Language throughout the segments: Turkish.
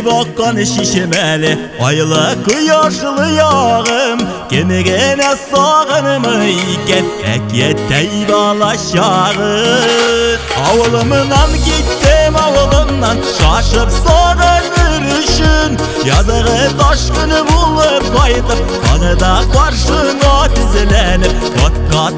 Seni bakkan şişmeli ayla kıyaşlı yağım Kemigene sağınımı iken ek yettey balaşağın Avlımdan gittim avlımdan şaşıp sağınırışın Yazığı taşkını bulup kaydım kanıda karşına dizilenip kat kat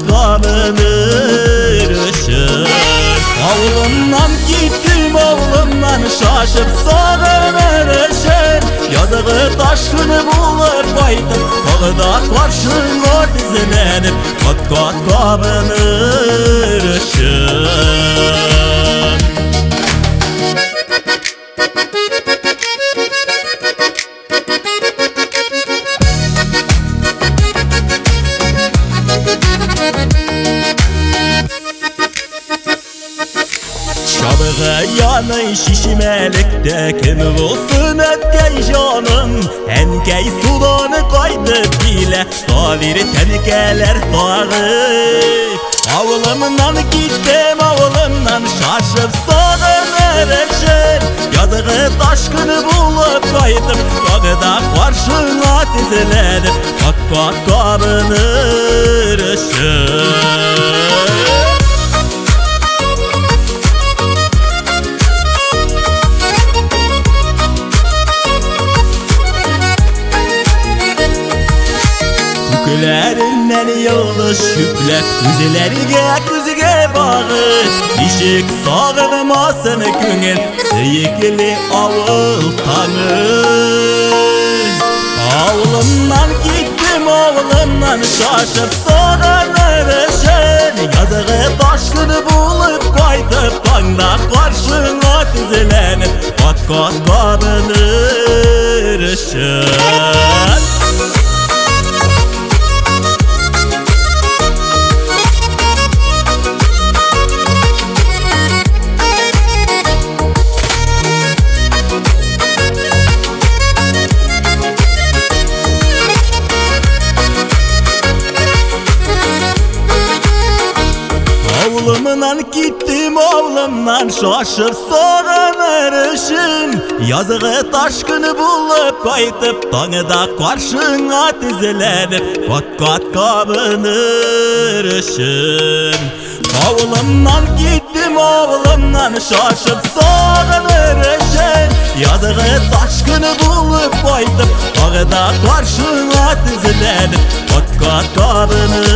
kanınırışın Avlımdan gittim avlımdan şaşıp sağınırışın Yazığı taşkını bulup kaydım kanıda karşına dizilenip kat kat kanınırışın Şabığı yanı şişmelikte kim olsun ötkey canım Enkey sulanı kaydı bile Taviri tenikeler dağı Avlımdan gittim avlımdan şaşıp sağınırışın Yazığı taşkını bulup kaydım Dağda karşına dizilenip kat kat kanınırışın Külerinden yolu şüplet Güzelerge güzge bağı İşik sağılmasın küngel Seyikli avul tanı Avlımdan gittim avlımdan şaşıp sağınırışın Yazığı taşkını bulup kaydıp Tangda karşına dizilenip kat kat kanınırışın Avlımdan gittim avlımdan şaşıp sağınırışın Yazığı taşkını bulup kaytıp Tanıda karşına dizilenip kat kat kanınırışın Avlımdan gittim avlımdan şaşıp sağınırışın Yazığı taşkını bulup kaytıp Tanıda karşına dizilenip kat kat kanınırışın